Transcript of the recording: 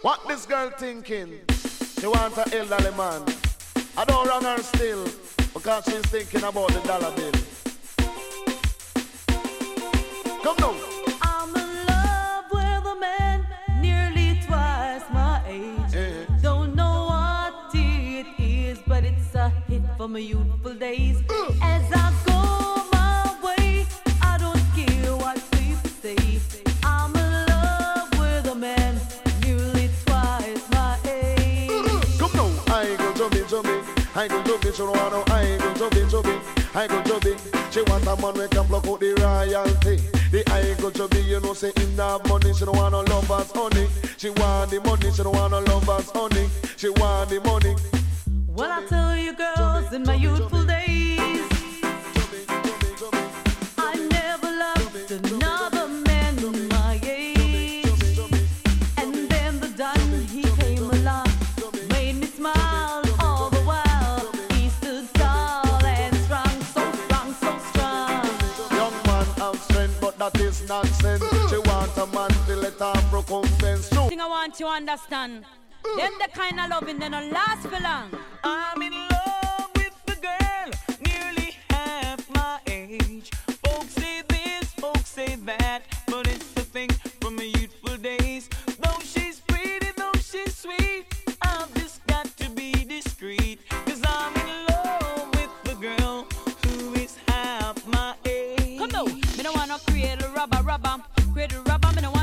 What this girl thinking? She wants an elderly man. I don't run her still because she's thinking about the dollar bill. Come now. I'm in love with a man nearly twice my age. Yeah. Don't know what it is, but it's a hit for my youthful days. As I go my way, I don't care what people say. I'm in love with a man nearly twice my age. Come now. I go chubby. I go chubby. She don't want no. I go chubby. I go chubby. She want a man we can block out the royalty. The I go chubby, you know, say in that money. She don't want no lovers honey. She want the money. She don't want no lovers honey. She want the money. Well, I tell you girls, in my youthful days, I never loved another man my age. And then the Don, he came along, made me smile all the while. He stood tall and strong, so strong, so strong. Young man have strength, but that is nonsense. She want a man to let her recompense. Thing I want you to understand. Them the kind of loving they don't last for long. I'm in love with the girl, nearly half my age. Folks say this, folks say that, but it's the thing from my youthful days. Though she's pretty, though she's sweet, I've just got to be discreet. Cause I'm in love with the girl who is half my age. Come on, me don't want to create a rubber. Create a rubber, me don't